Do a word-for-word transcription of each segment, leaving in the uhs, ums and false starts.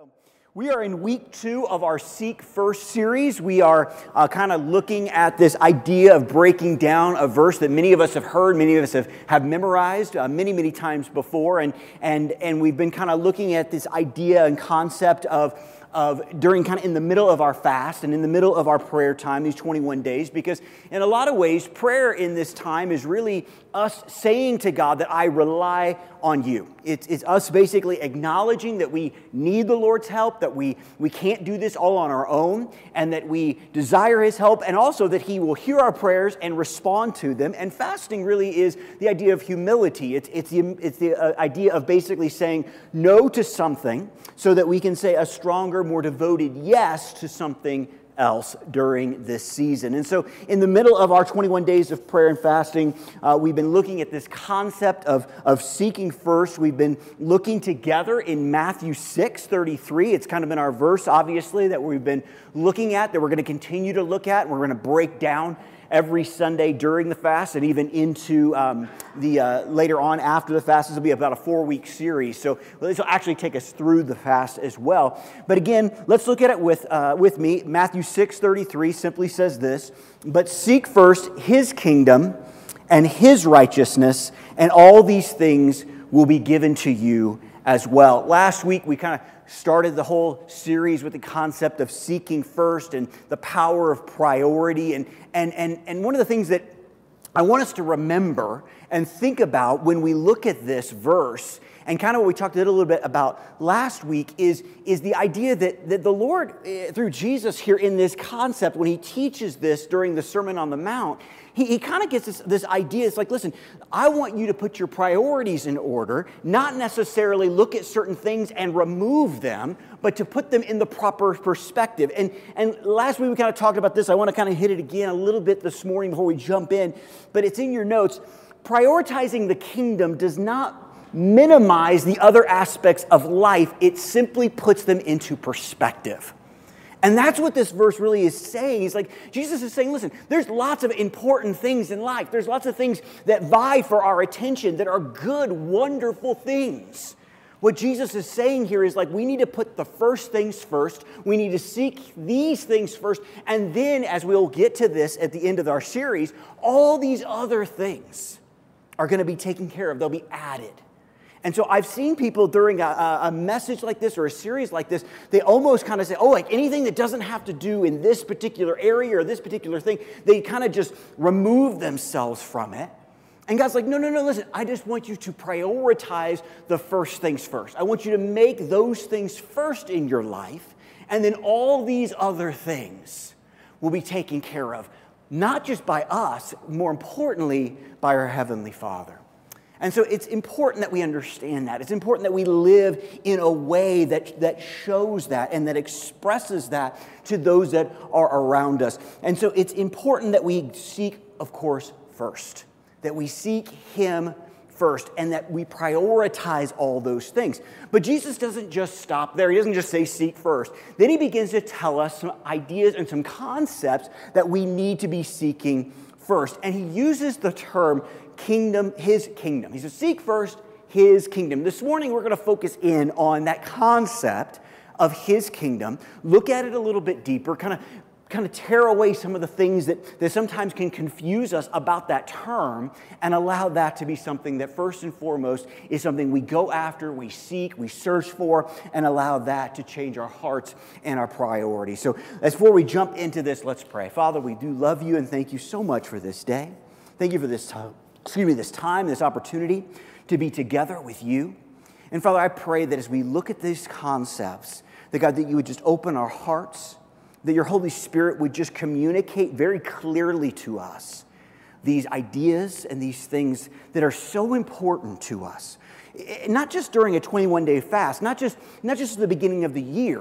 So we are in week two of our Seek First series. We are uh, kind of looking at this idea of breaking down a verse that many of us have heard, many of us have, have memorized uh, many, many times before. And, and, and we've been kind of looking at this idea and concept of of during kind of in the middle of our fast and in the middle of our prayer time, these twenty-one days, because in a lot of ways, prayer in this time is really us saying to God that I rely on you. It's, it's us basically acknowledging that we need the Lord's help, that we, we can't do this all on our own, and that we desire His help, and also that He will hear our prayers and respond to them. And fasting really is the idea of humility. It's, it's the, it's the uh, idea of basically saying no to something so that we can say a stronger, more devoted yes to something else during this season. And so in the middle of our twenty-one days of prayer and fasting, uh, we've been looking at this concept of, of seeking first. We've been looking together in Matthew six thirty-three. It's kind of been our verse, obviously, that we've been looking at, that we're going to continue to look at. We're going to break down every Sunday during the fast and even into um, the uh, later on after the fast. This will be about a four-week series. So this will actually take us through the fast as well. But again, let's look at it with, uh, with me. Matthew six thirty-three simply says this, "But seek first His kingdom and His righteousness, and all these things will be given to you as well." Last week, we kind of started the whole series with the concept of seeking first and the power of priority. And, and, and, and one of the things that I want us to remember and think about when we look at this verse, and kind of what we talked a little bit about last week, is, is the idea that, that the Lord, through Jesus here in this concept, when He teaches this during the Sermon on the Mount, He, he kind of gets this, this idea. It's like, listen, I want you to put your priorities in order, not necessarily look at certain things and remove them, but to put them in the proper perspective. And, and last week we kind of talked about this. I want to kind of hit it again a little bit this morning before we jump in, but it's in your notes. Prioritizing the kingdom does not minimize the other aspects of life. It simply puts them into perspective. And that's what this verse really is saying. He's like, Jesus is saying, listen, there's lots of important things in life. There's lots of things that vie for our attention that are good, wonderful things. What Jesus is saying here is like, we need to put the first things first. We need to seek these things first. And then, as we'll get to this at the end of our series, all these other things are going to be taken care of. They'll be added. And so I've seen people during a, a message like this or a series like this, they almost kind of say, oh, like anything that doesn't have to do in this particular area or this particular thing, they kind of just remove themselves from it. And God's like, no, no, no, listen, I just want you to prioritize the first things first. I want you to make those things first in your life, and then all these other things will be taken care of, not just by us, more importantly, by our Heavenly Father. And so it's important that we understand that. It's important that we live in a way that, that shows that and that expresses that to those that are around us. And so it's important that we seek, of course, first. That we seek Him first and that we prioritize all those things. But Jesus doesn't just stop there. He doesn't just say seek first. Then He begins to tell us some ideas and some concepts that we need to be seeking first. And He uses the term kingdom, His kingdom. He says, seek first His kingdom. This morning, we're going to focus in on that concept of His kingdom, look at it a little bit deeper, kind of, kind of tear away some of the things that, that sometimes can confuse us about that term, and allow that to be something that first and foremost is something we go after, we seek, we search for, and allow that to change our hearts and our priorities. So before we jump into this, let's pray. Father, we do love You and thank You so much for this day. Thank You for this time. Excuse me, this time, this opportunity to be together with You. And Father, I pray that as we look at these concepts, that God, that You would just open our hearts, that Your Holy Spirit would just communicate very clearly to us these ideas and these things that are so important to us. Not just during a twenty-one day fast, not just, not just at the beginning of the year,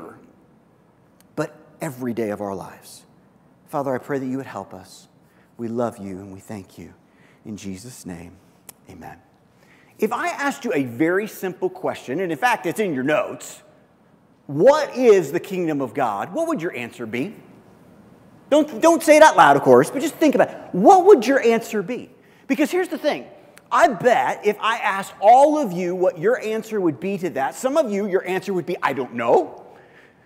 but every day of our lives. Father, I pray that You would help us. We love You and we thank You. In Jesus' name, amen. If I asked you a very simple question, and in fact, it's in your notes, what is the kingdom of God? What would your answer be? Don't, don't say it out loud, of course, but just think about it. What would your answer be? Because here's the thing. I bet if I asked all of you what your answer would be to that, some of you, your answer would be, I don't know.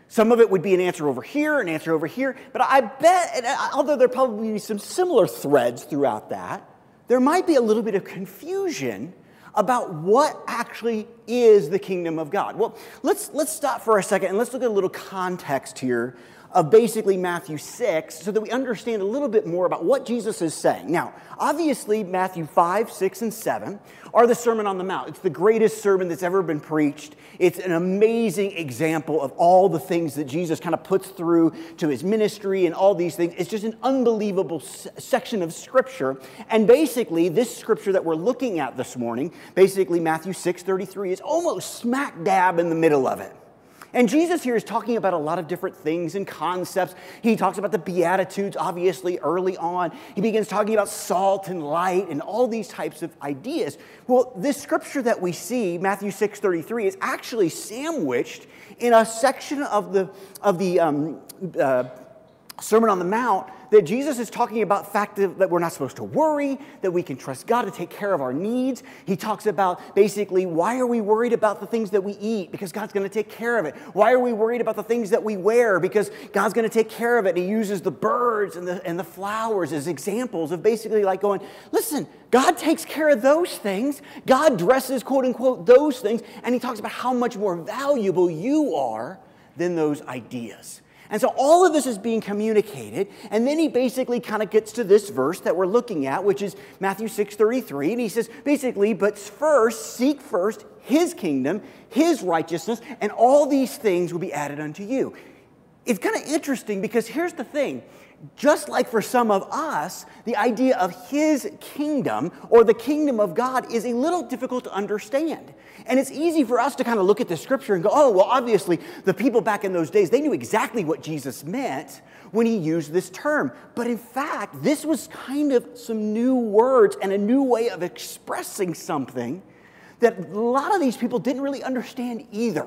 Some of it would be an answer over here, an answer over here. But I bet, and although there probably be some similar threads throughout that, there might be a little bit of confusion about what actually is the kingdom of God. Well, let's, let's stop for a second and let's look at a little context here of basically Matthew six so that we understand a little bit more about what Jesus is saying. Now, obviously, Matthew five, six, and seven are the Sermon on the Mount. It's the greatest sermon that's ever been preached. It's an amazing example of all the things that Jesus kind of puts through to his ministry and all these things. It's just an unbelievable s- section of Scripture. And basically, this Scripture that we're looking at this morning, basically Matthew six thirty-three, is almost smack dab in the middle of it. And Jesus here is talking about a lot of different things and concepts. He talks about the Beatitudes, obviously, early on. He begins talking about salt and light and all these types of ideas. Well, this scripture that we see, Matthew six thirty-three, is actually sandwiched in a section of the, of the um, uh, Sermon on the Mount that Jesus is talking about the fact that we're not supposed to worry, that we can trust God to take care of our needs. He talks about basically, why are we worried about the things that we eat? Because God's going to take care of it. Why are we worried about the things that we wear? Because God's going to take care of it. And he uses the birds and the, and the flowers as examples of basically like going, listen, God takes care of those things. God dresses, quote unquote, those things. And he talks about how much more valuable you are than those ideas. And so all of this is being communicated, and then he basically kind of gets to this verse that we're looking at, which is Matthew six thirty-three, and he says, basically, but first, seek first his kingdom, his righteousness, and all these things will be added unto you. It's kind of interesting because here's the thing. Just like for some of us, the idea of his kingdom or the kingdom of God is a little difficult to understand. And it's easy for us to kind of look at the scripture and go, oh, well, obviously, the people back in those days, they knew exactly what Jesus meant when he used this term. But in fact, this was kind of some new words and a new way of expressing something that a lot of these people didn't really understand either.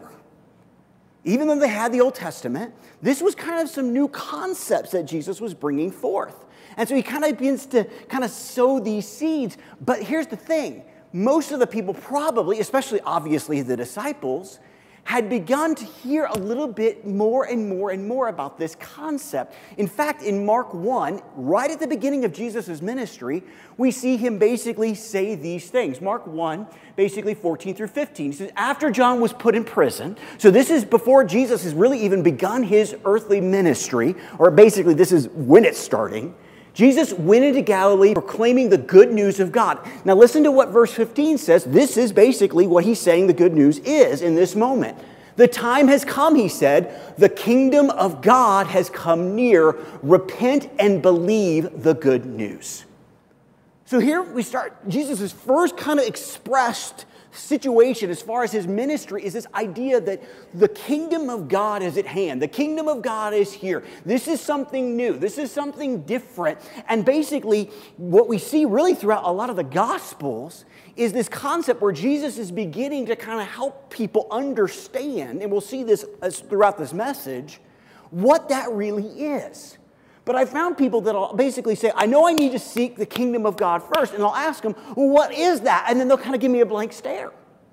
Even though they had the Old Testament, this was kind of some new concepts that Jesus was bringing forth. And so he kind of begins to kind of sow these seeds. But here's the thing. Most of the people probably, especially obviously the disciples, had begun to hear a little bit more and more and more about this concept. In fact, in Mark one, right at the beginning of Jesus' ministry, we see him basically say these things. Mark one, basically fourteen through fifteen. He says, after John was put in prison, so this is before Jesus has really even begun his earthly ministry, or basically this is when it's starting, Jesus went into Galilee proclaiming the good news of God. Now listen to what verse fifteen says. This is basically what he's saying the good news is in this moment. The time has come, he said. The kingdom of God has come near. Repent and believe the good news. So here we start. Jesus' first kind of expressed situation as far as his ministry is this idea that the kingdom of God is at hand. The kingdom of God is here. This is something new. This is something different. And basically what we see really throughout a lot of the Gospels is this concept where Jesus is beginning to kind of help people understand, and we'll see this as throughout this message, what that really is. But I found people that will basically say, I know I need to seek the kingdom of God first. And I'll ask them, well, what is that? And then they'll kind of give me a blank stare.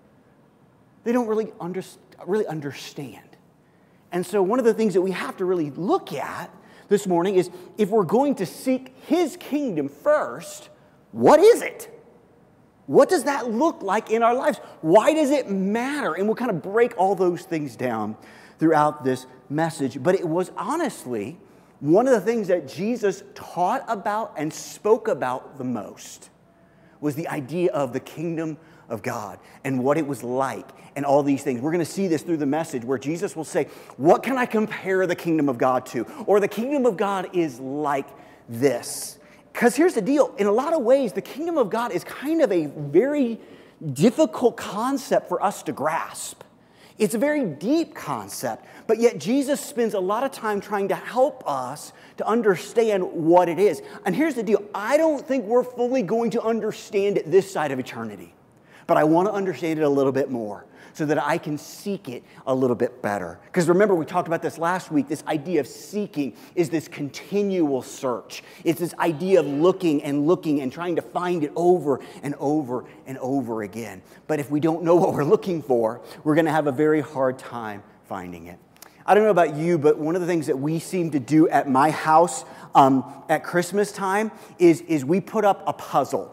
They don't really, under, really understand. And so one of the things that we have to really look at this morning is if we're going to seek his kingdom first, what is it? What does that look like in our lives? Why does it matter? And we'll kind of break all those things down throughout this message. But it was honestly one of the things that Jesus taught about and spoke about the most was the idea of the kingdom of God and what it was like and all these things. We're going to see this through the message where Jesus will say, what can I compare the kingdom of God to? Or the kingdom of God is like this. Because here's the deal. In a lot of ways, the kingdom of God is kind of a very difficult concept for us to grasp. It's a very deep concept, but yet Jesus spends a lot of time trying to help us to understand what it is. And here's the deal. I don't think we're fully going to understand it this side of eternity, but I want to understand it a little bit more so that I can seek it a little bit better. Because remember, we talked about this last week. This idea of seeking is this continual search. It's this idea of looking and looking and trying to find it over and over and over again. But if we don't know what we're looking for, we're going to have a very hard time finding it. I don't know about you, but one of the things that we seem to do at my house um, at Christmas time is, is we put up a puzzle,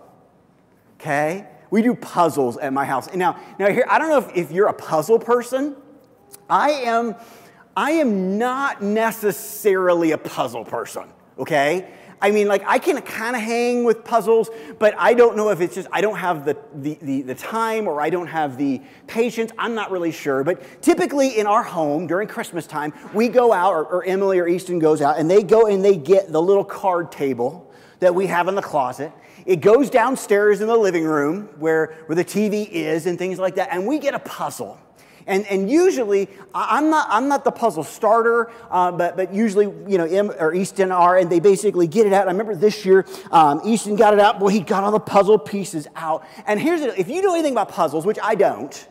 okay? We do puzzles at my house. And now, now here, I don't know if, if you're a puzzle person. I am, I am not necessarily a puzzle person, okay? I mean, like, I can kind of hang with puzzles, but I don't know if it's just I don't have the, the, the, the time or I don't have the patience. I'm not really sure. But typically in our home during Christmas time, we go out, or, or Emily or Easton goes out, and they go and they get the little card table that we have in the closet. It goes downstairs in the living room where, where the T V is and things like that, and we get a puzzle. And, and usually, I'm not, I'm not the puzzle starter, uh, but, but usually, you know, Em or Easton are, and they basically get it out. I remember this year, um, Easton got it out. Boy, he got all the puzzle pieces out. And here's the, if you know anything about puzzles, which I don't,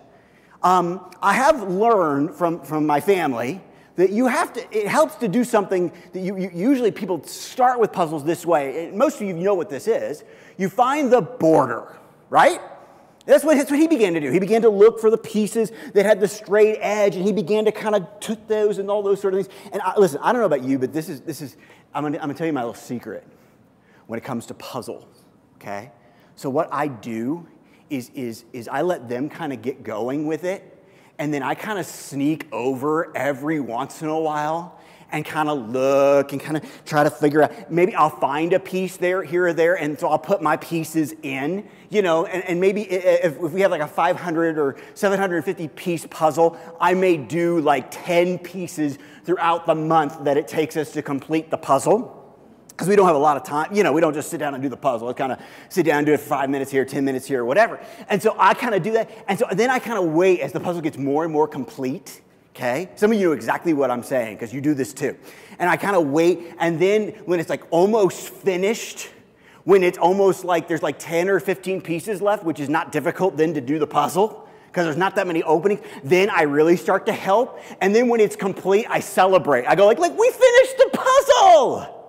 um, I have learned from, from my family that you have to, it helps to do something that you, you usually people start with puzzles this way. Most of you know what this is. You find the border, right? That's what, that's what he began to do. He began to look for the pieces that had the straight edge, and he began to kind of toot those and all those sort of things. And I, listen, I don't know about you, but this is, this is I'm going I'm to tell you my little secret when it comes to puzzles, okay? So what I do is, is, is I let them kind of get going with it, and then I kind of sneak over every once in a while and kind of look and kind of try to figure out, maybe I'll find a piece there, here or there, and so I'll put my pieces in, you know, and, and maybe if, if we have like a five hundred or seven hundred fifty piece puzzle, I may do like ten pieces throughout the month that it takes us to complete the puzzle. Because we don't have a lot of time, you know, we don't just sit down and do the puzzle. Let's kind of sit down and do it for five minutes here, ten minutes here, or whatever. And so I kind of do that, and so then I kind of wait as the puzzle gets more and more complete. Okay? Some of you know exactly what I'm saying because you do this too. And I kind of wait, and then when it's like almost finished, when it's almost like there's like ten or fifteen pieces left, which is not difficult then to do the puzzle because there's not that many openings, then I really start to help. And then when it's complete, I celebrate. I go like, like we finished the puzzle.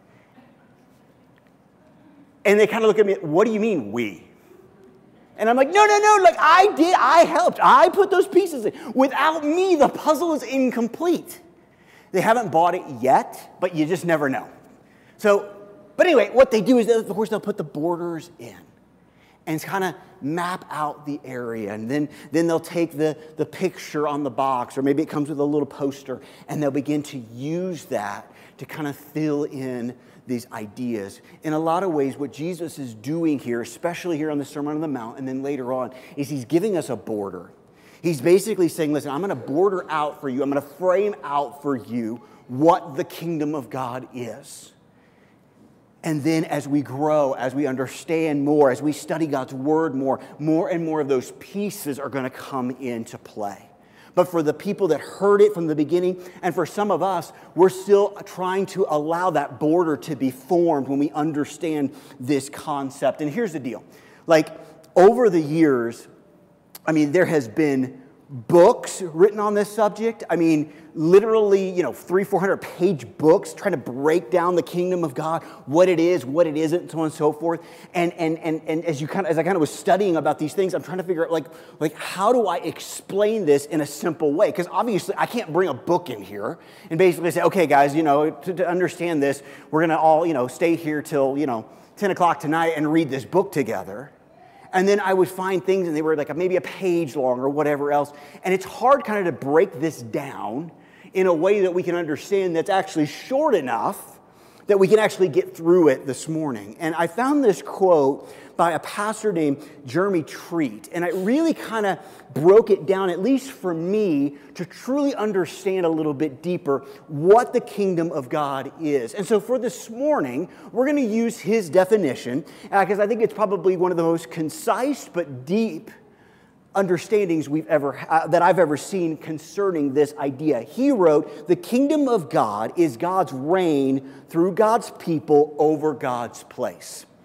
And they kind of look at me, what do you mean we? And I'm like, no, no, no, like I did, I helped. I put those pieces in. Without me, the puzzle is incomplete. They haven't bought it yet, but you just never know. So, but anyway, what they do is, of course, they'll put the borders in and kind of map out the area. And then, then they'll take the, the picture on the box, or maybe it comes with a little poster, and they'll begin to use that to kind of fill in these ideas. In a lot of ways, what Jesus is doing here, especially here on the Sermon on the Mount, and then later on, is he's giving us a border. He's basically saying, listen, I'm going to border out for you, I'm going to frame out for you what the kingdom of God is. And then as we grow, as we understand more, as we study God's word more, more and more of those pieces are going to come into play. But for the people that heard it from the beginning, and for some of us, we're still trying to allow that border to be formed when we understand this concept. And here's the deal. Like, over the years, I mean, there has been books written on this subject. I mean, literally, you know, three, four hundred page books trying to break down the kingdom of God, what it is, what it isn't, so on and so forth. And and and and as you kind of as I kind of was studying about these things, I'm trying to figure out like like how do I explain this in a simple way? Because obviously I can't bring a book in here and basically say, okay, guys, you know, to, to understand this, we're gonna all you know stay here till you know ten o'clock tonight and read this book together. And then I would find things, and they were like maybe a page long or whatever else. And it's hard kind of to break this down in a way that we can understand that's actually short enough that we can actually get through it this morning. And I found this quote by a pastor named Jeremy Treat. And it really kind of broke it down, at least for me, to truly understand a little bit deeper what the kingdom of God is. And so for this morning, we're going to use his definition, because uh, I think it's probably one of the most concise but deep understandings we've ever uh, that I've ever seen concerning this idea. He wrote, "The kingdom of God is God's reign through God's people over God's place."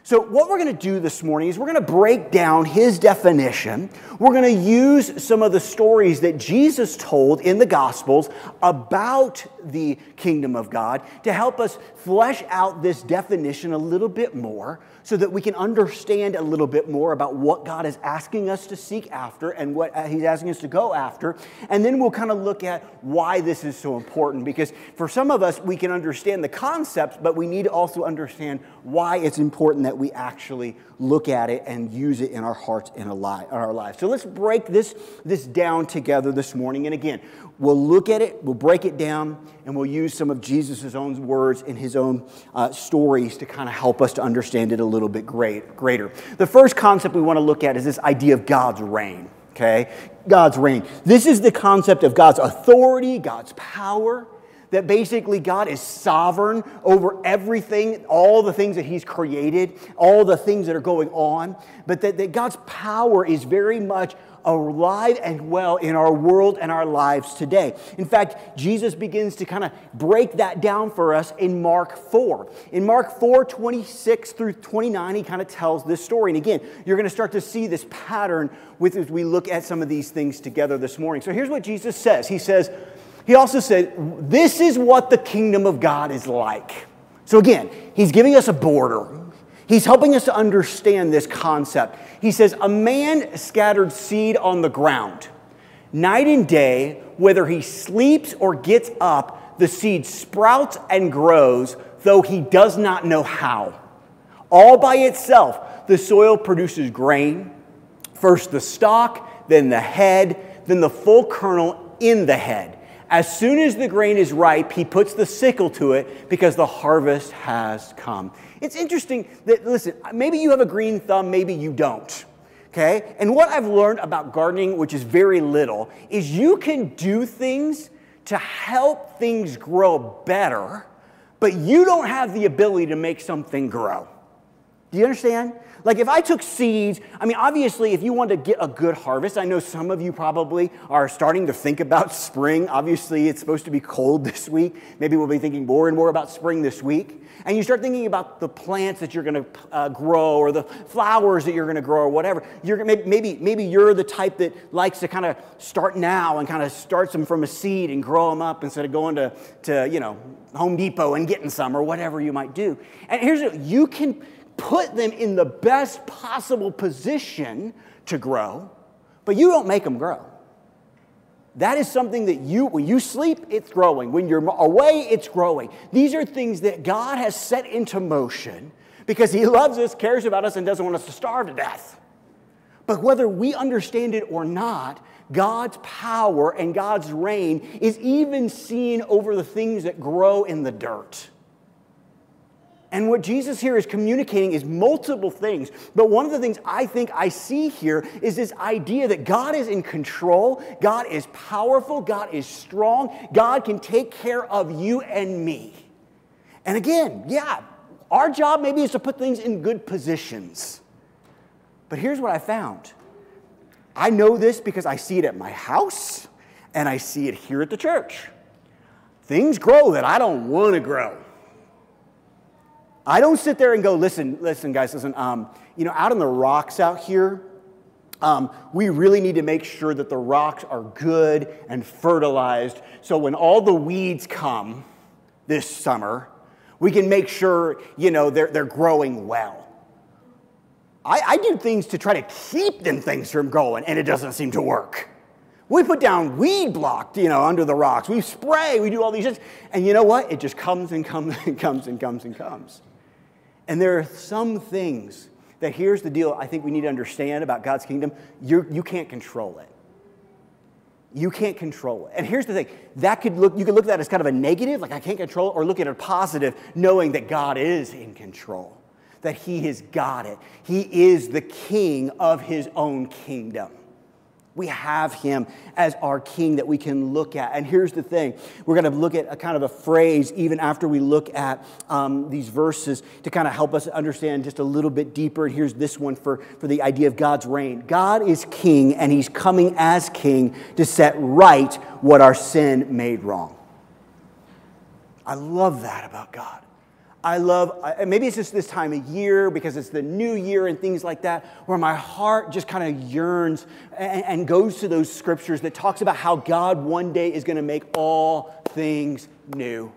So what we're going to do this morning is we're going to break down his definition. We're going to use some of the stories that Jesus told in the Gospels about the kingdom of God to help us flesh out this definition a little bit more so that we can understand a little bit more about what God is asking us to seek after and what he's asking us to go after. And then we'll kind of look at why this is so important, because for some of us, we can understand the concepts, but we need to also understand why it's important that we actually look at it and use it in our hearts and our lives. So let's break this, this down together this morning. And again, we'll look at it, we'll break it down, and we'll use some of Jesus' own words in his own uh, stories to kind of help us to understand it a little bit great, greater. The first concept we want to look at is this idea of God's reign, okay? God's reign. This is the concept of God's authority, God's power, that basically God is sovereign over everything, all the things that he's created, all the things that are going on, but that, that God's power is very much alive and well in our world and our lives today. In fact, Jesus begins to kind of break that down for us in Mark four. In Mark four, twenty-six through twenty-nine, he kind of tells this story. And again, you're going to start to see this pattern with as we look at some of these things together this morning. So here's what Jesus says. He says, He also said, this is what the kingdom of God is like. So again, he's giving us a border. He's helping us to understand this concept. He says, a man scattered seed on the ground. Night and day, whether he sleeps or gets up, the seed sprouts and grows, though he does not know how. All by itself, the soil produces grain, first the stalk, then the head, then the full kernel in the head. As soon as the grain is ripe, he puts the sickle to it because the harvest has come. It's interesting that, listen, maybe you have a green thumb, maybe you don't, okay? And what I've learned about gardening, which is very little, is you can do things to help things grow better, but you don't have the ability to make something grow. Do you understand? Like if I took seeds, I mean, obviously, if you want to get a good harvest, I know some of you probably are starting to think about spring. Obviously, it's supposed to be cold this week. Maybe we'll be thinking more and more about spring this week. And you start thinking about the plants that you're going to uh, grow or the flowers that you're going to grow or whatever. You're maybe, maybe you're the type that likes to kind of start now and kind of starts them from a seed and grow them up instead of going to, to you know, Home Depot and getting some or whatever you might do. And here's what you can put them in the best possible position to grow, but you don't make them grow. That is something that you, when you sleep, it's growing. When you're away, it's growing. These are things that God has set into motion because he loves us, cares about us, and doesn't want us to starve to death. But whether we understand it or not, God's power and God's reign is even seen over the things that grow in the dirt. And what Jesus here is communicating is multiple things. But one of the things I think I see here is this idea that God is in control, God is powerful, God is strong, God can take care of you and me. And again, yeah, our job maybe is to put things in good positions. But here's what I found. I know this because I see it at my house and I see it here at the church. Things grow that I don't want to grow. I don't sit there and go, listen, listen, guys, listen, um, you know, out on the rocks out here, um, we really need to make sure that the rocks are good and fertilized so when all the weeds come this summer, we can make sure, you know, they're, they're growing well. I, I do things to try to keep them things from growing, and it doesn't seem to work. We put down weed block, you know, under the rocks. We spray, we do all these things. And you know what? It just comes and comes and comes and comes and comes. And there are some things that, here's the deal, I think we need to understand about God's kingdom. You're, you can't control it. You can't control it. And here's the thing. That could look, you could look at that as kind of a negative, like I can't control it, or look at it as positive, knowing that God is in control, that he has got it. He is the king of his own kingdom. We have him as our king that we can look at. And here's the thing. We're going to look at a kind of a phrase even after we look at um, these verses to kind of help us understand just a little bit deeper. And here's this one for, for the idea of God's reign. God is king, and he's coming as king to set right what our sin made wrong. I love that about God. I love, maybe it's just this time of year because it's the new year and things like that, where my heart just kind of yearns and, and goes to those scriptures that talks about how God one day is going to make all things new.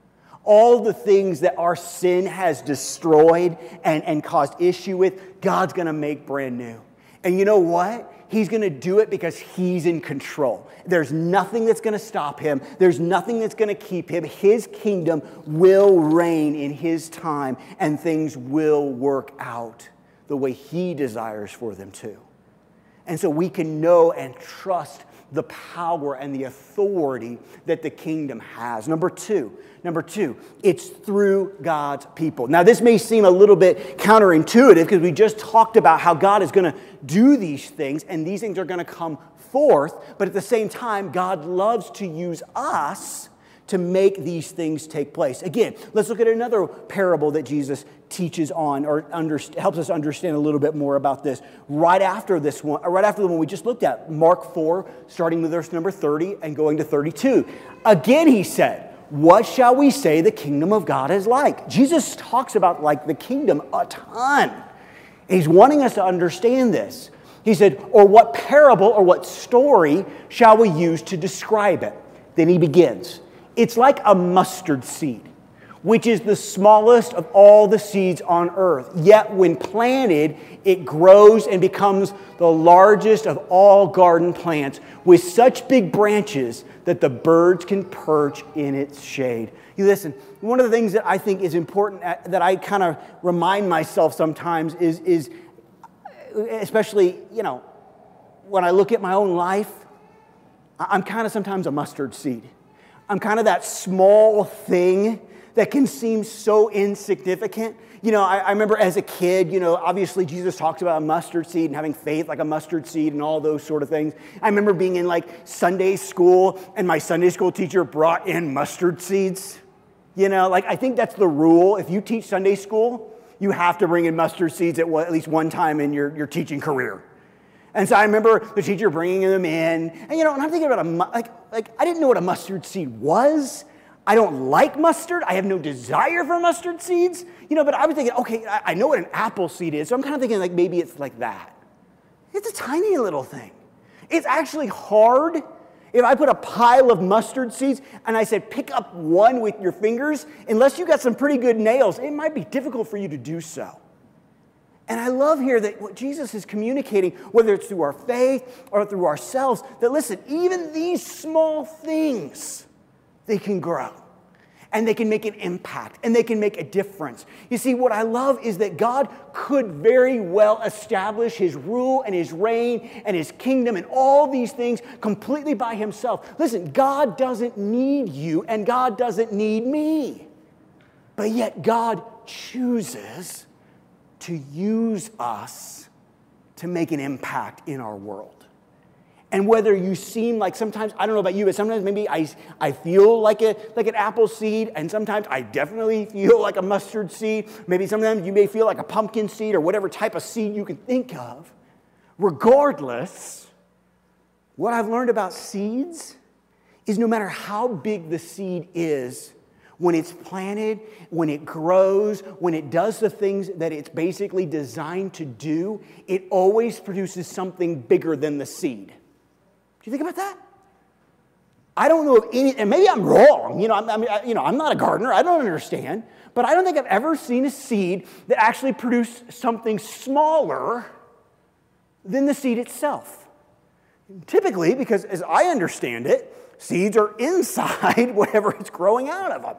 All the things that our sin has destroyed and, and caused issue with, God's going to make brand new. And you know what? He's going to do it because He's in control. There's nothing that's going to stop Him. There's nothing that's going to keep Him. His kingdom will reign in His time, and things will work out the way He desires for them to. And so we can know and trust the power and the authority that the kingdom has. Number two, number two, it's through God's people. Now, this may seem a little bit counterintuitive because we just talked about how God is going to do these things and these things are going to come forth, but at the same time, God loves to use us to make these things take place. Again, let's look at another parable that Jesus teaches on or under, helps us understand a little bit more about this. Right after this one, right after the one we just looked at, Mark four, starting with verse number thirty and going to thirty-two. Again, he said, what shall we say the kingdom of God is like? Jesus talks about like the kingdom a ton. He's wanting us to understand this. He said, or what parable or what story shall we use to describe it? Then he begins. It's like a mustard seed, which is the smallest of all the seeds on earth. Yet when planted, it grows and becomes the largest of all garden plants with such big branches that the birds can perch in its shade. You listen, one of the things that I think is important that I kind of remind myself sometimes is, is especially, you know, when I look at my own life, I'm kind of sometimes a mustard seed. I'm kind of that small thing that can seem so insignificant. You know, I, I remember as a kid, you know, obviously Jesus talks about a mustard seed and having faith like a mustard seed and all those sort of things. I remember being in like Sunday school and my Sunday school teacher brought in mustard seeds. You know, like I think that's the rule. If you teach Sunday school, you have to bring in mustard seeds at, what, at least one time in your, your teaching career. And so I remember the teacher bringing them in. And, you know, and I'm thinking about a, like, like I didn't know what a mustard seed was. I don't like mustard. I have no desire for mustard seeds. You know, but I was thinking, okay, I, I know what an apple seed is. So I'm kind of thinking like maybe it's like that. It's a tiny little thing. It's actually hard. If I put a pile of mustard seeds and I said pick up one with your fingers, unless you got some pretty good nails, it might be difficult for you to do so. And I love here that what Jesus is communicating, whether it's through our faith or through ourselves, that listen, even these small things, they can grow. And they can make an impact. And they can make a difference. You see, what I love is that God could very well establish His rule and His reign and His kingdom and all these things completely by Himself. Listen, God doesn't need you and God doesn't need me. But yet God chooses to use us to make an impact in our world. And whether you seem like sometimes, I don't know about you, but sometimes maybe I, I feel like, a, like an apple seed, and sometimes I definitely feel like a mustard seed. Maybe sometimes you may feel like a pumpkin seed or whatever type of seed you can think of. Regardless, what I've learned about seeds is no matter how big the seed is, when it's planted, when it grows, when it does the things that it's basically designed to do, it always produces something bigger than the seed. Do you think about that? I don't know of any, and maybe I'm wrong. You know, I'm, I mean, I, you know, I'm not a gardener. I don't understand. But I don't think I've ever seen a seed that actually produced something smaller than the seed itself. Typically, because as I understand it, seeds are inside whatever is growing out of them.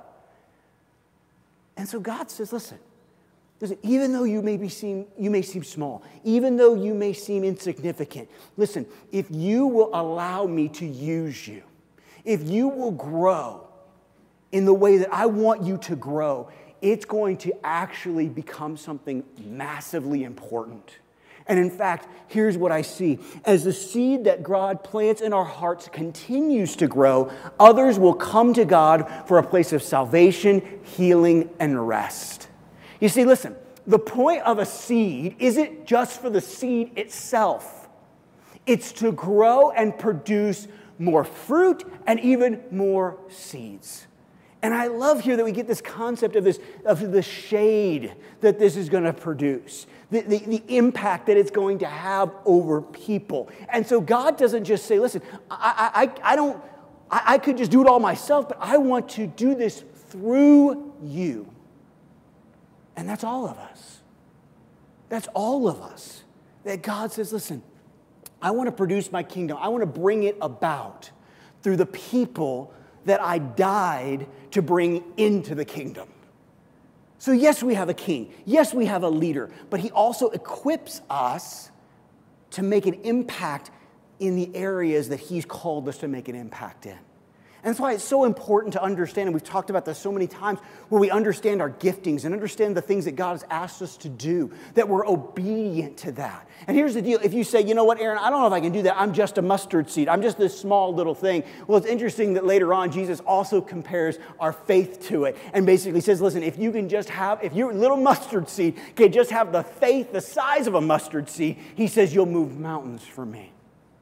And so God says, listen, listen, even though you may be seem, you may seem small, even though you may seem insignificant, listen, if you will allow me to use you, if you will grow in the way that I want you to grow, it's going to actually become something massively important. And in fact, here's what I see. As the seed that God plants in our hearts continues to grow, others will come to God for a place of salvation, healing, and rest. You see, listen, the point of a seed isn't just for the seed itself. It's to grow and produce more fruit and even more seeds. And I love here that we get this concept of this, of the shade that this is going to produce, the, the, the impact that it's going to have over people. And so God doesn't just say, listen, I, I, I don't, I, I could just do it all myself, but I want to do this through you. And that's all of us. That's all of us. That God says, listen, I want to produce my kingdom. I want to bring it about through the people that I died to bring into the kingdom. So yes, we have a king. Yes, we have a leader. But he also equips us to make an impact in the areas that he's called us to make an impact in. And that's why it's so important to understand, and we've talked about this so many times, where we understand our giftings and understand the things that God has asked us to do, that we're obedient to that. And here's the deal. If you say, you know what, Aaron, I don't know if I can do that. I'm just a mustard seed. I'm just this small little thing. Well, it's interesting that later on, Jesus also compares our faith to it and basically says, listen, if you can just have, if your little mustard seed can just have the faith the size of a mustard seed, he says, you'll move mountains for me.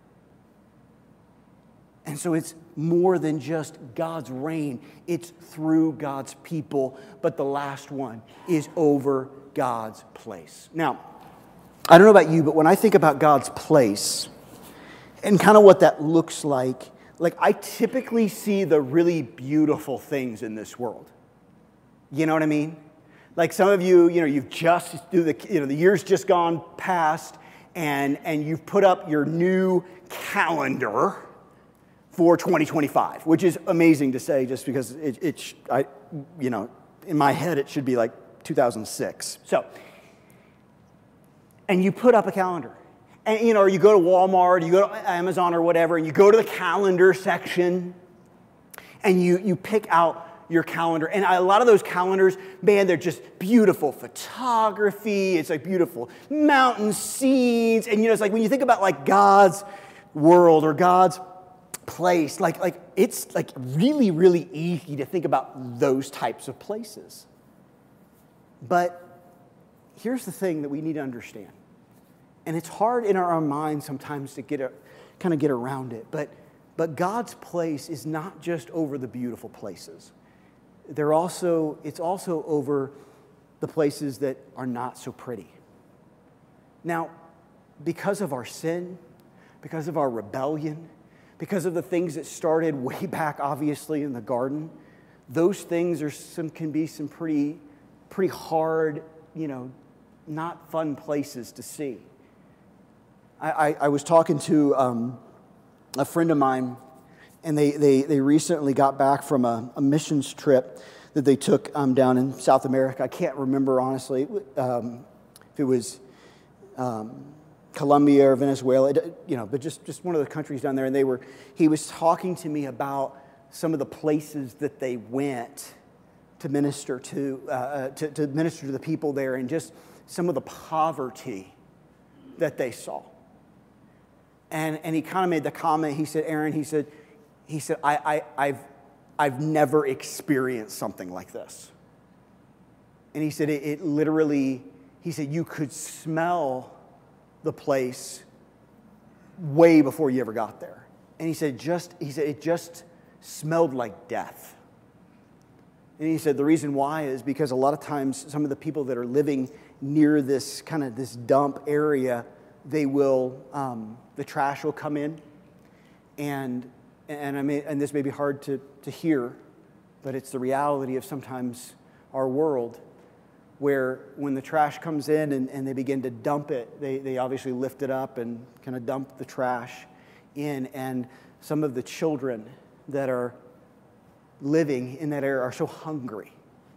And so it's more than just God's reign. It's through God's people. But the last one is over God's place. Now, I don't know about you, but when I think about God's place and kind of what that looks like, like I typically see the really beautiful things in this world. You know what I mean? Like some of you, you know, you've just, the, you know, the year's just gone past and, and you've put up your new calendar for twenty twenty-five, which is amazing to say just because it, it I, you know, in my head it should be like two thousand six. So, and you put up a calendar. And, you know, or you go to Walmart, or you go to Amazon or whatever, and you go to the calendar section, and you, you pick out your calendar. And a lot of those calendars, man, they're just beautiful photography. It's like beautiful mountain scenes. And, you know, it's like when you think about like God's world or God's place, like, like it's like really, really easy to think about those types of places. But here's the thing that we need to understand. And it's hard in our own minds sometimes to get a, kind of get around it. But, but God's place is not just over the beautiful places. They're also, it's also over the places that are not so pretty. Now, because of our sin, because of our rebellion, because of the things that started way back, obviously, in the garden, those things are some can be some pretty, pretty hard, you know, not fun places to see. I, I, I was talking to um, a friend of mine, and they, they, they recently got back from a, a missions trip that they took um, down in South America. I can't remember, honestly, um, if it was Um, Colombia or Venezuela, you know, but just, just one of the countries down there. And they were, he was talking to me about some of the places that they went to minister to, uh, to, to minister to the people there, and just some of the poverty that they saw. And, and he kind of made the comment, he said, Aaron, he said, he said, I, I, I've, I've never experienced something like this. And he said, it, it literally, he said, you could smell the place way before you ever got there. And he said, just, he said, it just smelled like death. And he said, the reason why is because a lot of times some of the people that are living near this kind of this dump area, they will, um, the trash will come in. And, and I mean, and this may be hard to, to hear, but it's the reality of sometimes our world, where when the trash comes in and, and they begin to dump it, they, they obviously lift it up and kind of dump the trash in. And some of the children that are living in that area are so hungry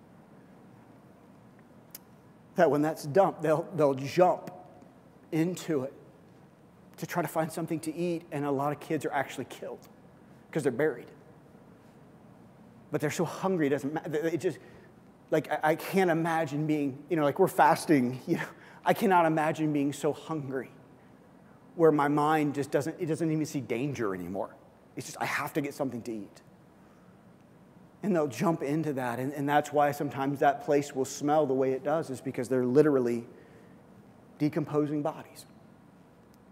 that when that's dumped, they'll, they'll jump into it to try to find something to eat. And a lot of kids are actually killed because they're buried. But they're so hungry, it doesn't matter. It just... Like, I can't imagine being, you know, like we're fasting, you know, I cannot imagine being so hungry where my mind just doesn't, it doesn't even see danger anymore. It's just, I have to get something to eat. And they'll jump into that. And, and that's why sometimes that place will smell the way it does, is because they're literally decomposing bodies.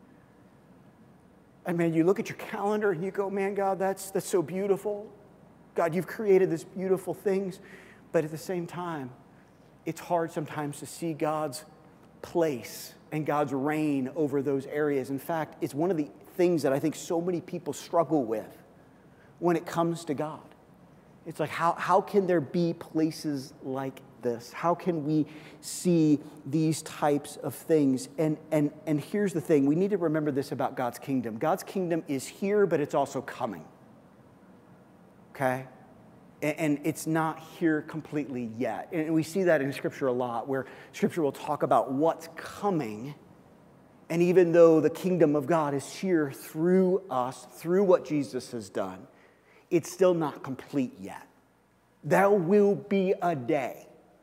And man, you look at your calendar and you go, man, God, that's, that's so beautiful. God, you've created these beautiful things, but at the same time, it's hard sometimes to see God's place and God's reign over those areas. In fact, it's one of the things that I think so many people struggle with when it comes to God. It's like, how, how can there be places like this? How can we see these types of things? And, and, and here's the thing. We need to remember this about God's kingdom. God's kingdom is here, but it's also coming. Okay? And, and it's not here completely yet. And we see that in Scripture a lot, where Scripture will talk about what's coming. And even though the kingdom of God is here through us, through what Jesus has done, it's still not complete yet. There will be a day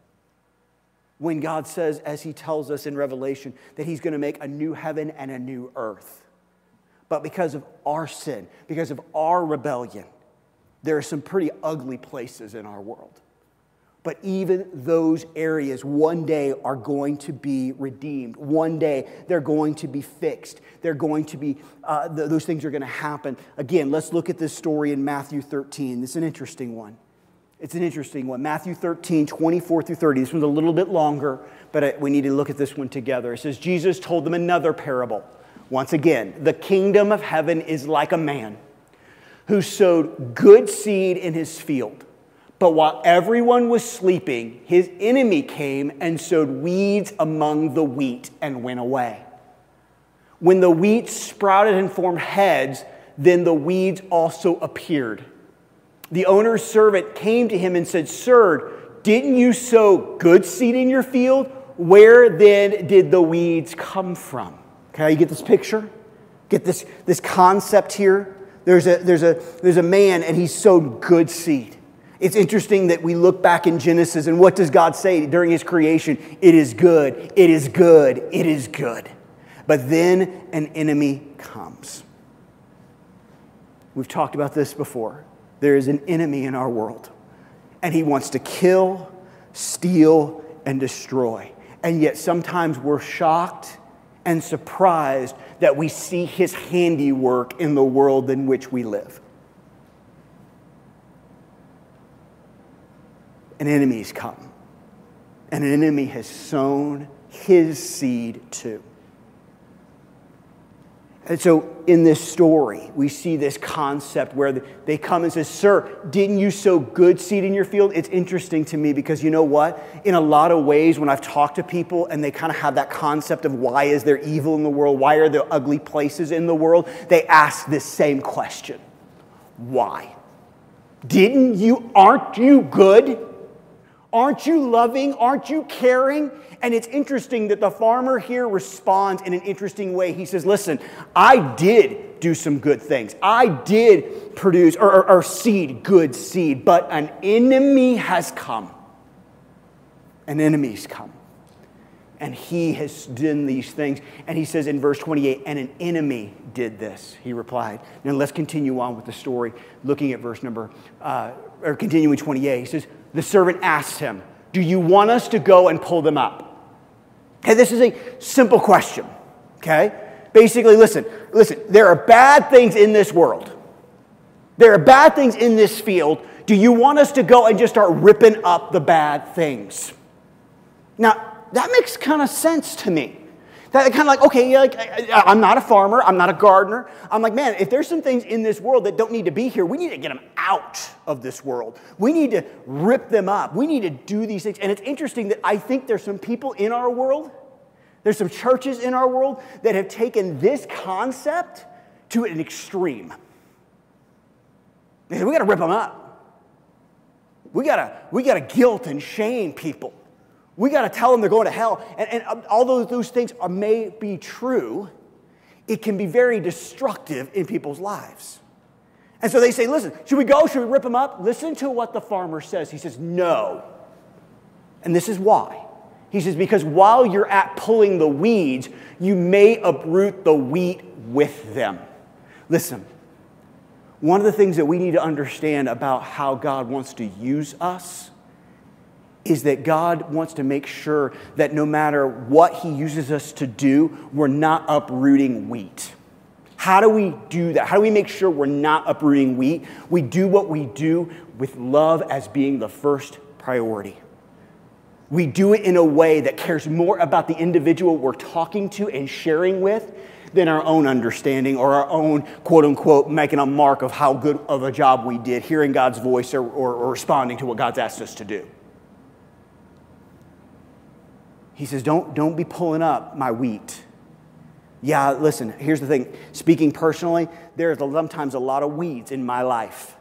when God says, as he tells us in Revelation, that he's going to make a new heaven and a new earth. But because of our sin, because of our rebellion, there are some pretty ugly places in our world. But even those areas one day are going to be redeemed. One day they're going to be fixed. They're going to be, uh, th- those things are going to happen. Again, let's look at this story in Matthew thirteen. This is an interesting one. It's an interesting one. Matthew thirteen, twenty-four through thirty. This one's a little bit longer, but we need to look at this one together. It says, Jesus told them another parable. Once again, the kingdom of heaven is like a man who sowed good seed in his field. But while everyone was sleeping, his enemy came and sowed weeds among the wheat and went away. When the wheat sprouted and formed heads, then the weeds also appeared. The owner's servant came to him and said, Sir, didn't you sow good seed in your field? Where then did the weeds come from? Okay, you get this picture? Get this, this concept here? There's a, there's, a, there's a man and he sowed good seed. It's interesting that we look back in Genesis and what does God say during his creation? It is good, it is good, it is good. But then an enemy comes. We've talked about this before. There is an enemy in our world, and he wants to kill, steal, and destroy. And yet sometimes we're shocked and surprised that we see his handiwork in the world in which we live. An enemy's come, and an enemy has sown his seed too. And so in this story, we see this concept where they come and say, Sir, didn't you sow good seed in your field? It's interesting to me because you know what? In a lot of ways, when I've talked to people and they kind of have that concept of why is there evil in the world? Why are there ugly places in the world? They ask this same question. Why? Didn't you, aren't you good? Aren't you loving? Aren't you caring? And it's interesting that the farmer here responds in an interesting way. He says, listen, I did do some good things. I did produce or, or, or seed good seed, but an enemy has come. An enemy's come. And he has done these things. And he says in verse twenty-eight, and an enemy did this, he replied. Now let's continue on with the story, looking at verse number, uh, or continuing twenty-eight. He says, the servant asked him, do you want us to go and pull them up? Okay, this is a simple question, okay? Basically, listen, listen, there are bad things in this world. There are bad things in this field. Do you want us to go and just start ripping up the bad things? Now, that makes kind of sense to me. That kind of like, okay, like, I'm not a farmer, I'm not a gardener. I'm like, man, if there's some things in this world that don't need to be here, we need to get them out of this world. We need to rip them up. We need to do these things. And it's interesting that I think there's some people in our world, there's some churches in our world that have taken this concept to an extreme. They say, we got to rip them up. We got to we got to guilt and shame people. We got to tell them they're going to hell. And, and although those things are, may be true, it can be very destructive in people's lives. And so they say, listen, should we go? Should we rip them up? Listen to what the farmer says. He says, no. And this is why. He says, because while you're at pulling the weeds, you may uproot the wheat with them. Listen, one of the things that we need to understand about how God wants to use us is that God wants to make sure that no matter what he uses us to do, we're not uprooting wheat. How do we do that? How do we make sure we're not uprooting wheat? We do what we do with love as being the first priority. We do it in a way that cares more about the individual we're talking to and sharing with than our own understanding or our own, quote unquote, making a mark of how good of a job we did, hearing God's voice or, or, or responding to what God's asked us to do. He says, don't, don't be pulling up my wheat. Yeah, listen, here's the thing. Speaking personally, there's sometimes a lot of weeds in my life.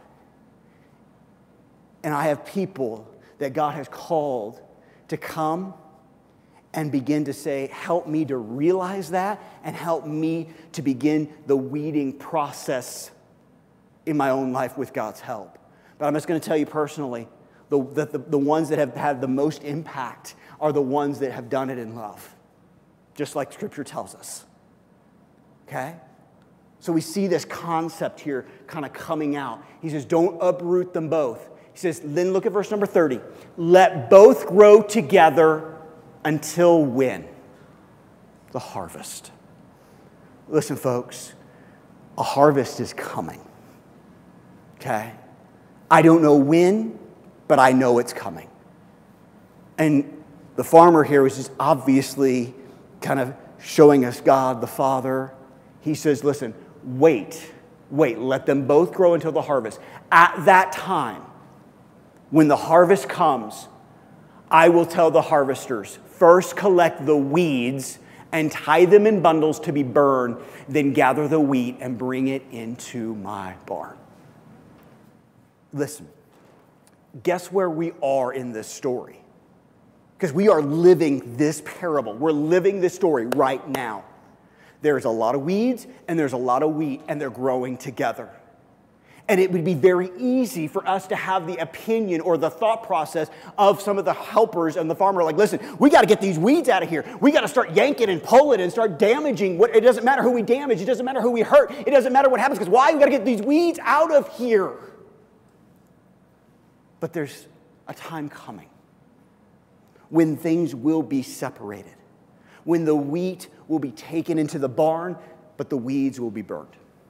And I have people that God has called to come and begin to say, help me to realize that and help me to begin the weeding process in my own life with God's help. But I'm just going to tell you personally, the, the, the, the ones that have had the most impact are the ones that have done it in love, just like Scripture tells us. Okay? So we see this concept here kind of coming out. He says, don't uproot them both. He says, then look at verse number thirty. Let both grow together until when? The harvest. Listen, folks, a harvest is coming. Okay? I don't know when, but I know it's coming. And the farmer here was just obviously kind of showing us God the Father. He says, listen, wait, wait, let them both grow until the harvest. At that time, when the harvest comes, I will tell the harvesters, first collect the weeds and tie them in bundles to be burned, then gather the wheat and bring it into my barn. Listen, guess where we are in this story? Because we are living this parable. We're living this story right now. There's a lot of weeds and there's a lot of wheat, and they're growing together. And it would be very easy for us to have the opinion or the thought process of some of the helpers and the farmer, like, listen, we got to get these weeds out of here. We got to start yanking and pulling and start damaging. What, it doesn't matter who we damage. It doesn't matter who we hurt. It doesn't matter what happens, because why? We got to get these weeds out of here. But there's a time coming when things will be separated, when the wheat will be taken into the barn, but the weeds will be burned.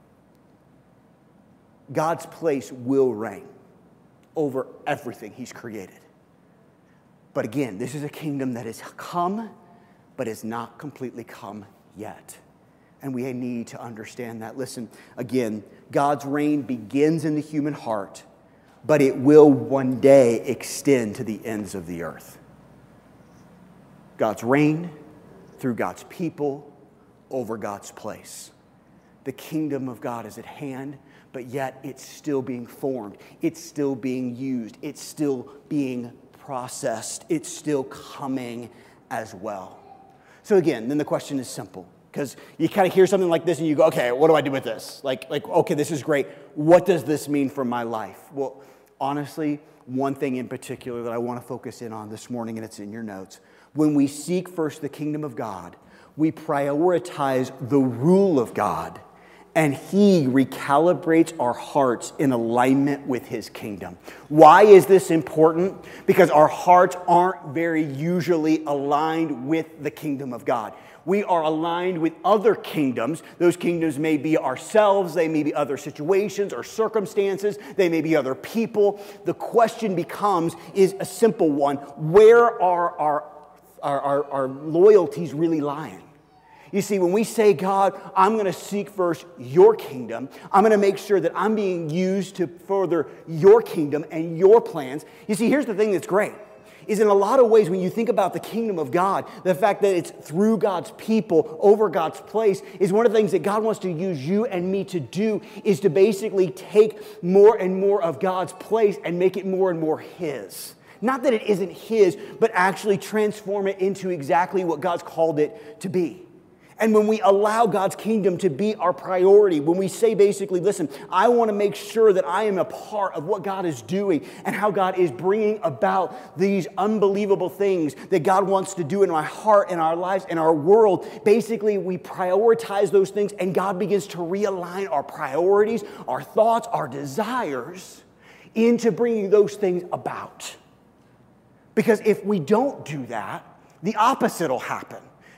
God's place will reign over everything He's created. But again, this is a kingdom that has come, but has not completely come yet. And we need to understand that. Listen, again, God's reign begins in the human heart, but it will one day extend to the ends of the earth. God's reign through God's people over God's place. The kingdom of God is at hand, but yet it's still being formed. It's still being used. It's still being processed. It's still coming as well. So again, then the question is simple, because you kind of hear something like this and you go, okay, what do I do with this? Like, like, okay, this is great. What does this mean for my life? Well, honestly, one thing in particular that I want to focus in on this morning, and it's in your notes. When we seek first the kingdom of God, we prioritize the rule of God, and He recalibrates our hearts in alignment with His kingdom. Why is this important? Because our hearts aren't very usually aligned with the kingdom of God. We are aligned with other kingdoms. Those kingdoms may be ourselves, they may be other situations or circumstances, they may be other people. The question becomes, is a simple one: where are our, our, our, our loyalties really lying? You see, when we say, God, I'm going to seek first your kingdom, I'm going to make sure that I'm being used to further your kingdom and your plans. You see, here's the thing that's great, is in a lot of ways when you think about the kingdom of God, the fact that it's through God's people, over God's place, is one of the things that God wants to use you and me to do, is to basically take more and more of God's place and make it more and more His. Not that it isn't His, but actually transform it into exactly what God's called it to be. And when we allow God's kingdom to be our priority, when we say basically, listen, I want to make sure that I am a part of what God is doing and how God is bringing about these unbelievable things that God wants to do in my heart, in our lives, in our world. Basically, we prioritize those things, and God begins to realign our priorities, our thoughts, our desires into bringing those things about. Because if we don't do that, the opposite will happen.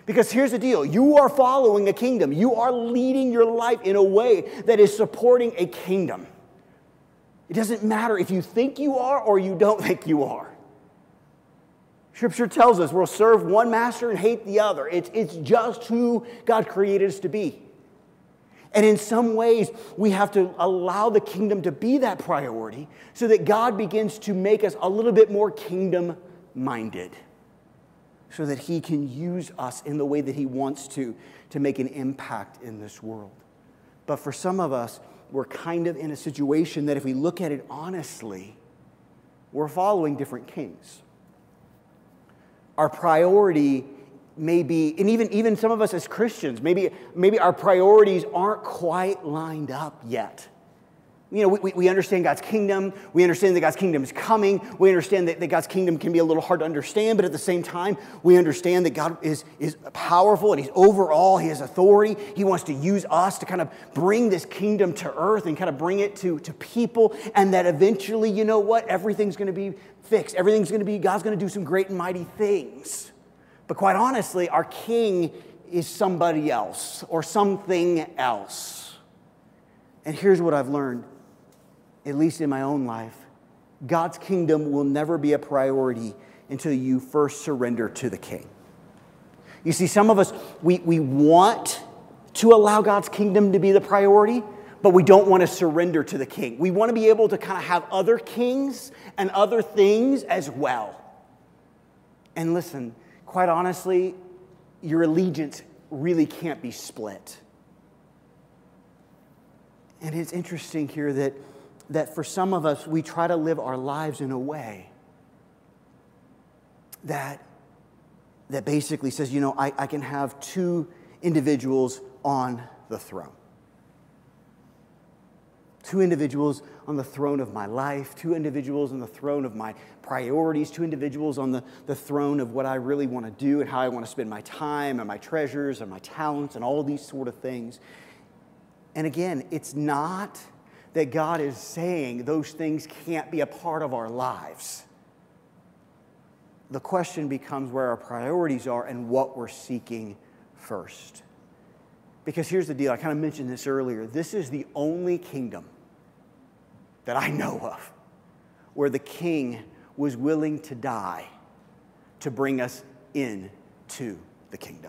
Because here's the deal. You are following a kingdom. You are leading your life in a way that is supporting a kingdom. It doesn't matter if you think you are or you don't think you are. Scripture tells us we'll serve one master and hate the other. It's, it's just who God created us to be. And in some ways, we have to allow the kingdom to be that priority so that God begins to make us a little bit more kingdom-minded, so that He can use us in the way that He wants to, to make an impact in this world. But for some of us, we're kind of in a situation that if we look at it honestly, we're following different kings. Our priority may be, and even, even some of us as Christians, maybe, maybe our priorities aren't quite lined up yet. You know, we, we understand God's kingdom. We understand that God's kingdom is coming. We understand that, that God's kingdom can be a little hard to understand, but at the same time, we understand that God is, is powerful and He's over all. He has authority. He wants to use us to kind of bring this kingdom to earth and kind of bring it to, to people, and that eventually, you know what, everything's going to be fixed. Everything's going to be, God's going to do some great and mighty things. But quite honestly, our king is somebody else or something else. And here's what I've learned. At least in my own life, God's kingdom will never be a priority until you first surrender to the King. You see, some of us, we, we want to allow God's kingdom to be the priority, but we don't want to surrender to the King. We want to be able to kind of have other kings and other things as well. And listen, quite honestly, your allegiance really can't be split. And it's interesting here that that for some of us, we try to live our lives in a way that, that basically says, you know, I, I can have two individuals on the throne. Two individuals on the throne of my life, two individuals on the throne of my priorities, two individuals on the, the throne of what I really want to do and how I want to spend my time and my treasures and my talents and all these sort of things. And again, it's not that God is saying those things can't be a part of our lives. The question becomes where our priorities are and what we're seeking first. Because here's the deal, I kind of mentioned this earlier. This is the only kingdom that I know of where the king was willing to die to bring us into the kingdom.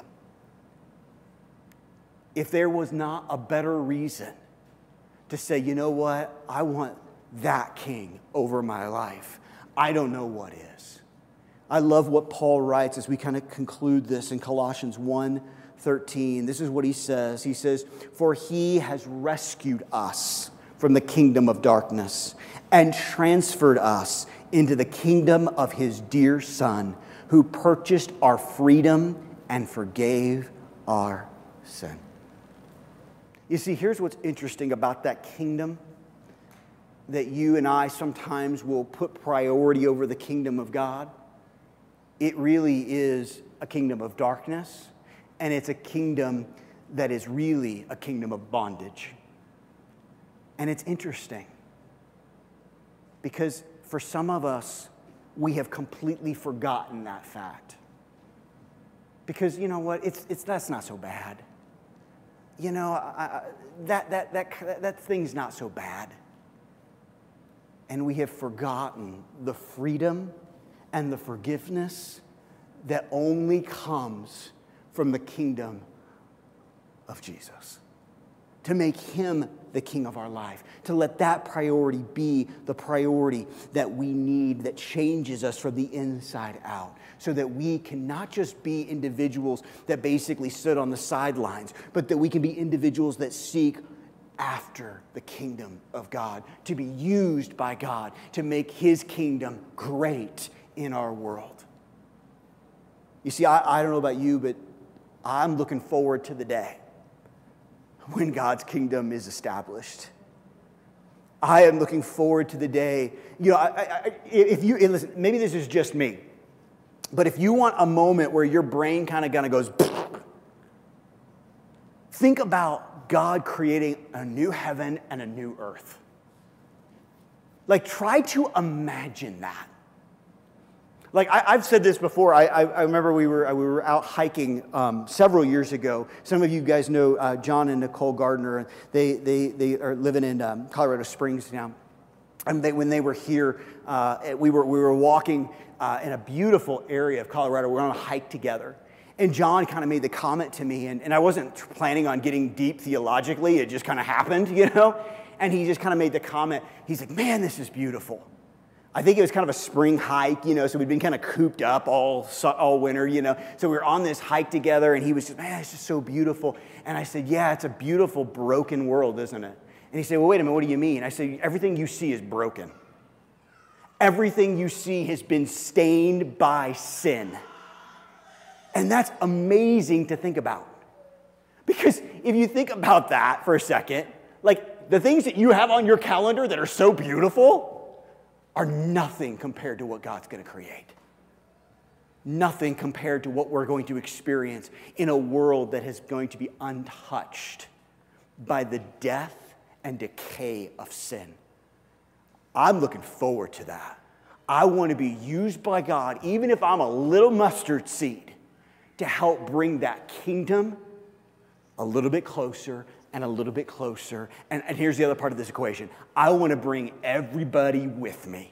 If there was not a better reason to say, you know what, I want that king over my life, I don't know what is. I love what Paul writes as we kind of conclude this in Colossians one thirteen. This is what he says. He says, for He has rescued us from the kingdom of darkness and transferred us into the kingdom of His dear Son, who purchased our freedom and forgave our sin. You see, here's what's interesting about that kingdom that you and I sometimes will put priority over the kingdom of God. It really is a kingdom of darkness, and it's a kingdom that is really a kingdom of bondage. And it's interesting because for some of us, we have completely forgotten that fact. Because you know what? It's, it's, that's not so bad. You know, I, I, that, that, that, that thing's not so bad. And we have forgotten the freedom and the forgiveness that only comes from the kingdom of Jesus. To make Him the king of our life. To let that priority be the priority that we need, that changes us from the inside out. So that we can not just be individuals that basically sit on the sidelines, but that we can be individuals that seek after the kingdom of God, to be used by God to make His kingdom great in our world. You see, I, I don't know about you, but I'm looking forward to the day when God's kingdom is established. I am looking forward to the day, you know, I, I, if you, listen, maybe this is just me, but if you want a moment where your brain kind of kind of goes, think about God creating a new heaven and a new earth. Like, try to imagine that. Like I, I've said this before. I, I, I remember we were we were out hiking um, several years ago. Some of you guys know uh, John and Nicole Gardner. They they they are living in um, Colorado Springs now. And they, when they were here, uh, we were we were walking uh, in a beautiful area of Colorado. We were on a hike together. And John kind of made the comment to me, and, and I wasn't planning on getting deep theologically. It just kind of happened, you know? And he just kind of made the comment. He's like, man, this is beautiful. I think it was kind of a spring hike, you know, so we'd been kind of cooped up all, all winter, you know. So we were on this hike together, and he was just, man, it's just so beautiful. And I said, yeah, it's a beautiful, broken world, isn't it? And he said, well, wait a minute, what do you mean? I said, everything you see is broken. Everything you see has been stained by sin. And that's amazing to think about. Because if you think about that for a second, like the things that you have on your calendar that are so beautiful are nothing compared to what God's going to create. Nothing compared to what we're going to experience in a world that is going to be untouched by the death and decay of sin. I'm looking forward to that. I want to be used by God, even if I'm a little mustard seed, to help bring that kingdom a little bit closer and a little bit closer. And, and here's the other part of this equation. I want to bring everybody with me.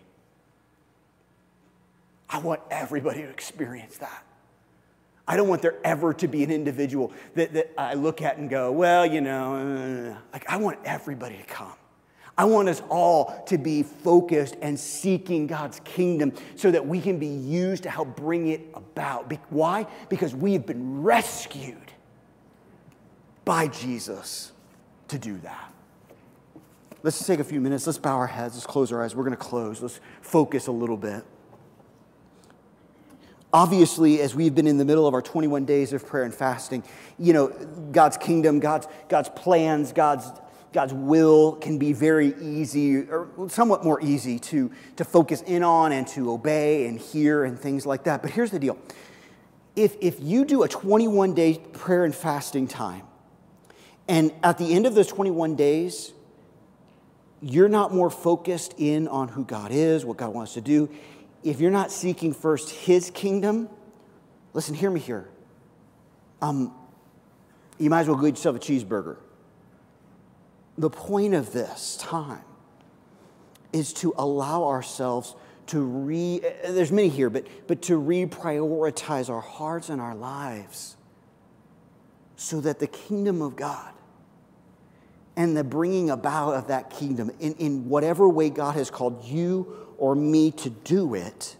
I want everybody to experience that. I don't want there ever to be an individual that, that I look at and go, well, you know, uh, like I want everybody to come. I want us all to be focused and seeking God's kingdom so that we can be used to help bring it about. Be- why? Because we have been rescued by Jesus to do that. Let's just take a few minutes. Let's bow our heads. Let's close our eyes. We're going to close. Let's focus a little bit. Obviously, as we've been in the middle of our twenty-one days of prayer and fasting, you know, God's kingdom, God's, God's plans, God's God's will can be very easy, or somewhat more easy to, to focus in on and to obey and hear and things like that. But here's the deal. If, if you do a twenty-one day prayer and fasting time, and at the end of those twenty-one days, you're not more focused in on who God is, what God wants to do, if you're not seeking first His kingdom, listen, hear me here. Um, you might as well go get yourself a cheeseburger. The point of this time is to allow ourselves to re, there's many here, but, but to reprioritize our hearts and our lives so that the kingdom of God and the bringing about of that kingdom in, in whatever way God has called you or me to do it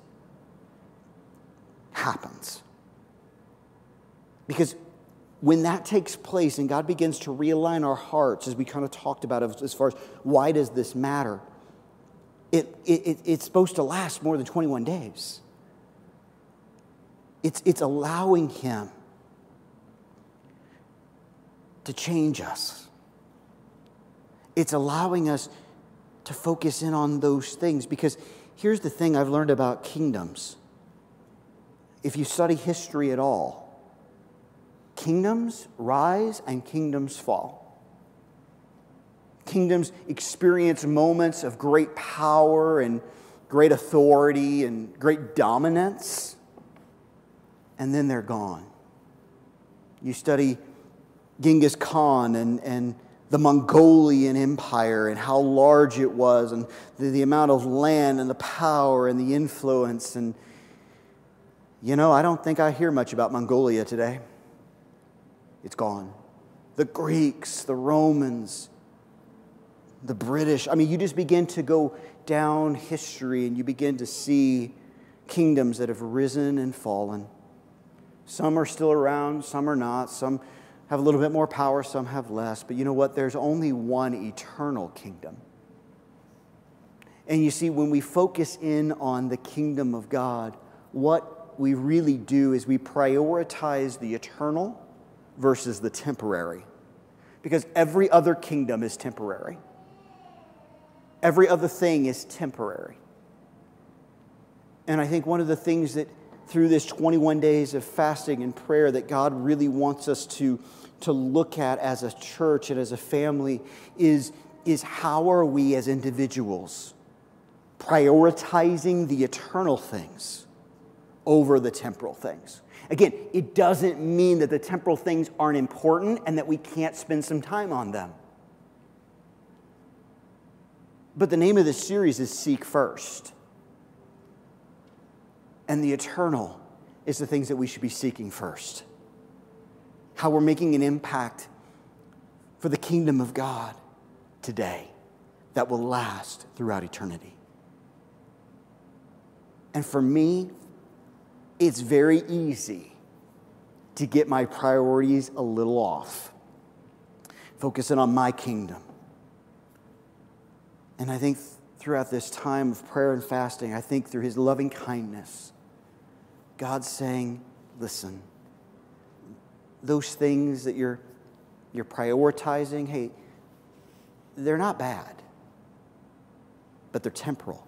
happens. Because when that takes place and God begins to realign our hearts, as we kind of talked about as far as why does this matter, it, it, it's supposed to last more than twenty-one days. It's, it's allowing Him to change us. It's allowing us to focus in on those things. Because here's the thing I've learned about kingdoms. If you study history at all, kingdoms rise and kingdoms fall. Kingdoms experience moments of great power and great authority and great dominance, and then they're gone. You study Genghis Khan and, and the Mongolian Empire and how large it was, and the, the amount of land and the power and the influence. And, you know, I don't think I hear much about Mongolia today. It's gone. The Greeks, the Romans, the British. I mean, you just begin to go down history and you begin to see kingdoms that have risen and fallen. Some are still around, some are not. Some have a little bit more power, some have less. But you know what? There's only one eternal kingdom. And you see, when we focus in on the kingdom of God, what we really do is we prioritize the eternal versus the temporary. Because every other kingdom is temporary. Every other thing is temporary. And I think one of the things that through this twenty-one days of fasting and prayer that God really wants us to, to look at as a church and as a family is, is how are we as individuals prioritizing the eternal things over the temporal things. Again, it doesn't mean that the temporal things aren't important and that we can't spend some time on them. But the name of this series is Seek First. And the eternal is the things that we should be seeking first. How we're making an impact for the kingdom of God today that will last throughout eternity. And for me, it's very easy to get my priorities a little off, focusing on my kingdom. And I think throughout this time of prayer and fasting, I think through his loving kindness, God's saying, listen, those things that you're, you're prioritizing, hey, they're not bad, but they're temporal.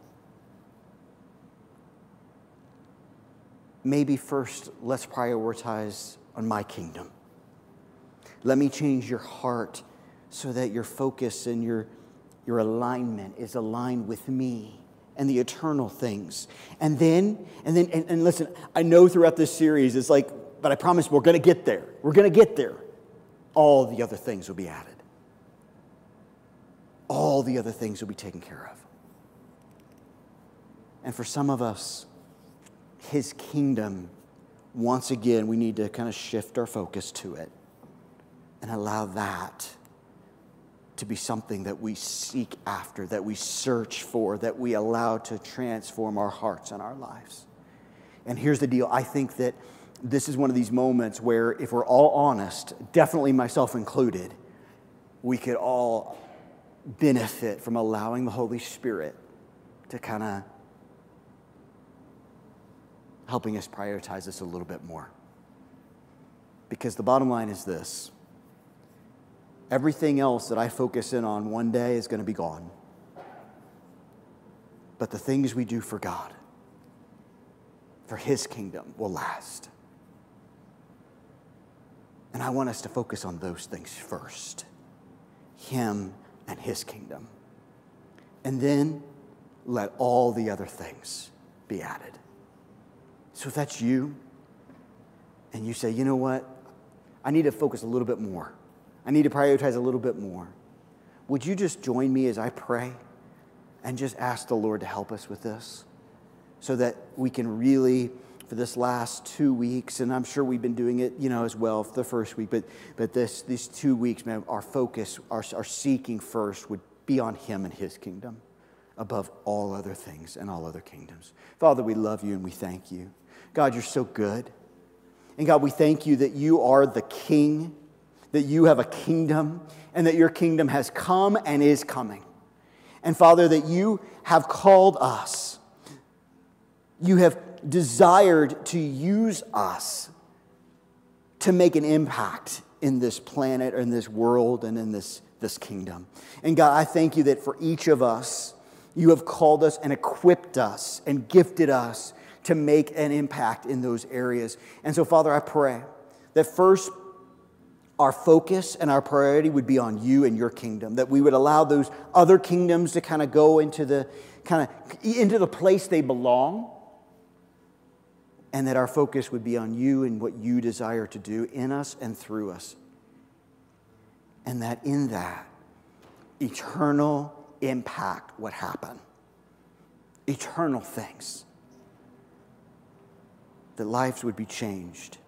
Maybe first, let's prioritize on my kingdom. Let me change your heart so that your focus and your, your alignment is aligned with me and the eternal things. And then, and then, and, and listen, I know throughout this series, it's like, but I promise we're going to get there. We're going to get there. All the other things will be added. All the other things will be taken care of. And for some of us, his kingdom, once again, we need to kind of shift our focus to it and allow that to be something that we seek after, that we search for, that we allow to transform our hearts and our lives. And here's the deal. I think that this is one of these moments where, if we're all honest, definitely myself included, we could all benefit from allowing the Holy Spirit to kind of helping us prioritize this a little bit more. Because the bottom line is this: everything else that I focus in on one day is going to be gone. But the things we do for God, for his kingdom, will last. And I want us to focus on those things first. Him and his kingdom. And then let all the other things be added. So if that's you, and you say, you know what, I need to focus a little bit more. I need to prioritize a little bit more. Would you just join me as I pray and just ask the Lord to help us with this so that we can really, for this last two weeks, and I'm sure we've been doing it, you know, as well for the first week, but but this these two weeks, man, our focus, our, our seeking first would be on him and his kingdom above all other things and all other kingdoms. Father, we love you and we thank you. God, you're so good. And God, we thank you that you are the King, that you have a kingdom, and that your kingdom has come and is coming. And Father, that you have called us. You have desired to use us to make an impact in this planet, or in this world, and in this, this kingdom. And God, I thank you that for each of us, you have called us and equipped us and gifted us to make an impact in those areas. And so, Father, I pray that first, our focus and our priority would be on you and your kingdom, that we would allow those other kingdoms to kind of go into the kind of into the place they belong, and that our focus would be on you and what you desire to do in us and through us. And that in that, eternal impact would happen. Eternal things. That lives would be changed.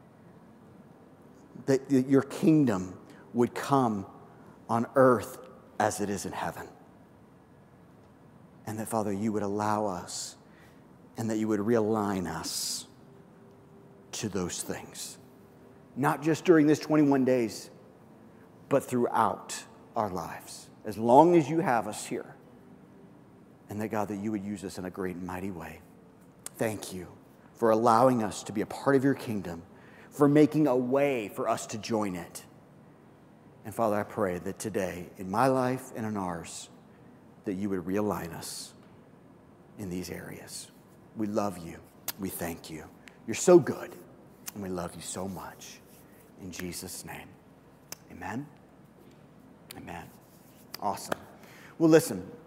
That your kingdom would come on earth as it is in heaven. And that, Father, you would allow us, and that you would realign us to those things. Not just during this twenty-one days, but throughout our lives. As long as you have us here. And that, God, that you would use us in a great and mighty way. Thank you for allowing us to be a part of your kingdom, for making a way for us to join it. And Father, I pray that today, in my life and in ours, that you would realign us in these areas. We love you. We thank you. You're so good, and we love you so much. In Jesus' name, amen. Amen. Awesome. Well, listen,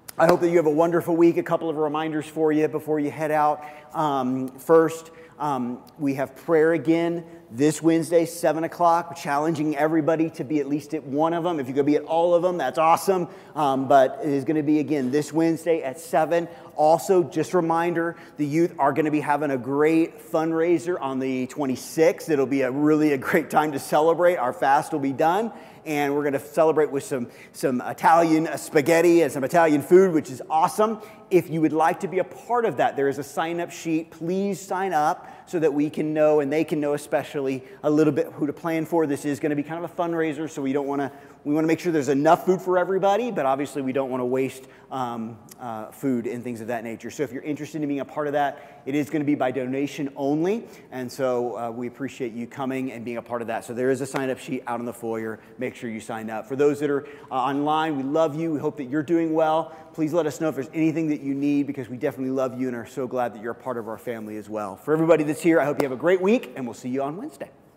I hope that you have a wonderful week. A couple of reminders for you before you head out. Um, first, um, we have prayer again this Wednesday, seven o'clock. We're challenging everybody to be at least at one of them. If you could be at all of them, that's awesome. Um, but it is going to be, again, this Wednesday at seven. Also, just a reminder, the youth are going to be having a great fundraiser on the twenty-sixth. It'll be a really a great time to celebrate. Our fast will be done, and we're going to celebrate with some, some Italian spaghetti and some Italian food, which is awesome. If you would like to be a part of that, there is a sign-up sheet. Please sign up so that we can know, and they can know especially, a little bit who to plan for. This is going to be kind of a fundraiser, so we don't want to we want to make sure there's enough food for everybody, but obviously we don't want to waste um, uh, food and things of that nature. So if you're interested in being a part of that, it is going to be by donation only, and so uh, we appreciate you coming and being a part of that. So there is a sign-up sheet out in the foyer. Make sure you sign up. For those that are uh, online, we love you. We hope that you're doing well. Please let us know if there's anything that you need, because we definitely love you and are so glad that you're a part of our family as well. For everybody that's here, I hope you have a great week, and we'll see you on Wednesday.